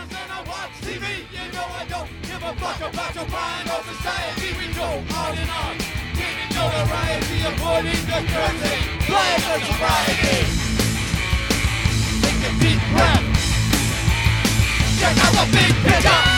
Sometimes when I watch TV, you know I don't give a fuck about your mind or society. We go on and on, gaining notoriety, avoiding the currency, playing the sobriety. Take a deep breath, check out the big picture.